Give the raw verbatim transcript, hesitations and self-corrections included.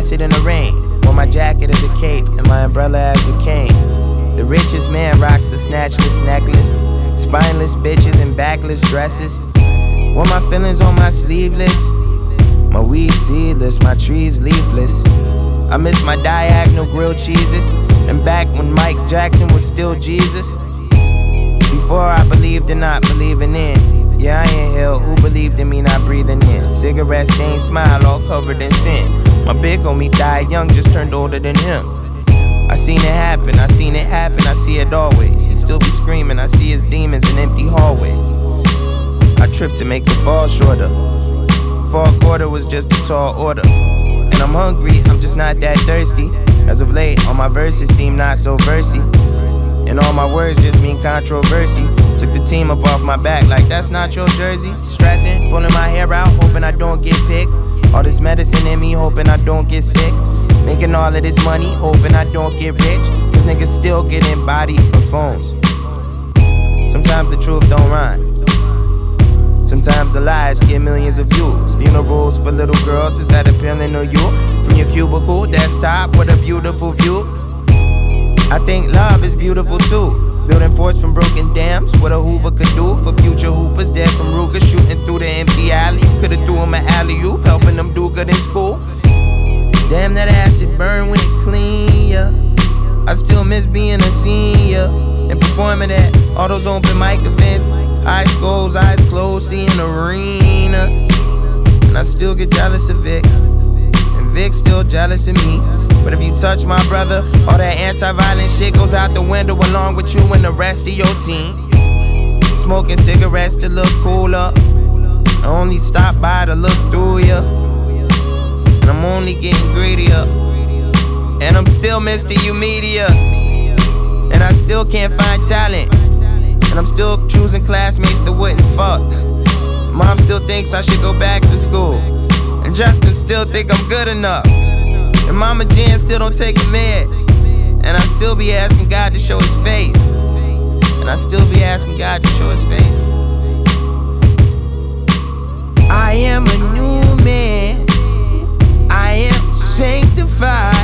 sit in the rain. Wore my jacket as a cape and my umbrella as a cane. The richest man rocks the snatchless necklace. Spineless bitches in backless dresses. Wore my feelings on my sleeveless. My weed seedless, my trees leafless. I miss my diagonal grilled cheeses. And back when Mike Jackson was still Jesus. Before I believed in not believing in. Yeah, I inhale, who believed in me not breathing in. Cigarette stained smile all covered in sin. My big homie died young, just turned older than him. I seen it happen, I seen it happen, I see it always. He still be screaming, I see his demons in empty hallways. I tripped to make the fall shorter. Fall quarter was just a tall order. And I'm hungry, I'm just not that thirsty. As of late, all my verses seem not so versy. And all my words just mean controversy. Took the team up off my back like that's not your jersey. Stressing, pulling my hair out, hoping I don't get picked. All this medicine in me, hoping I don't get sick. Making all of this money, hoping I don't get rich. Cause niggas still getting bodied for phones. Sometimes the truth don't rhyme. Sometimes the lies get millions of views. Funerals for little girls, is that appealing to you? From your cubicle, desktop, what a beautiful view. I think love is beautiful too. Building forts from broken dams, what a Hoover could do for future hoopers dead from Ruger, shooting through the empty alley. Could've threw him an alley-oop, helping them do good in school. Damn, that acid burn when it clean, yeah. I still miss being a senior and performing at all those open mic events. Eyes closed, eyes closed, seeing arenas. And I still get jealous of Vic, and Vic still jealous of me. But if you touch my brother, all that anti-violent shit goes out the window along with you and the rest of your team. Smoking cigarettes to look cooler. I only stop by to look through ya. And I'm only getting greedier. And I'm still Mister U Media. And I still can't find talent. And I'm still choosing classmates that wouldn't fuck. Mom still thinks I should go back to school. And Justin still think I'm good enough. And Mama Jan still don't take her meds. And I still be asking God to show his face. And I still be asking God to show his face. I am a new man. I am sanctified.